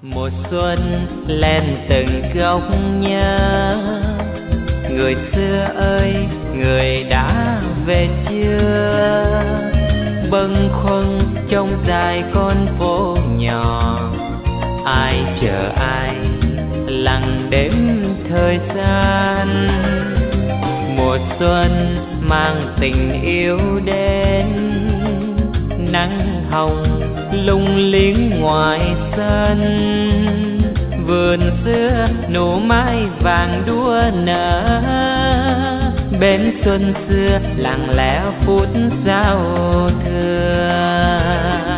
Mùa xuân lên từng góc nhớ, người xưa ơi người đã về chưa? Bâng khuâng trong dài con phố nhỏ, ai chờ ai lặng đêm thời gian. Mùa xuân mang tình yêu đến, nắng hồng lung liếng ngoài sân. Vườn xưa nụ mai vàng đua nở, bên xuân xưa lặng lẽ phút giao thừa.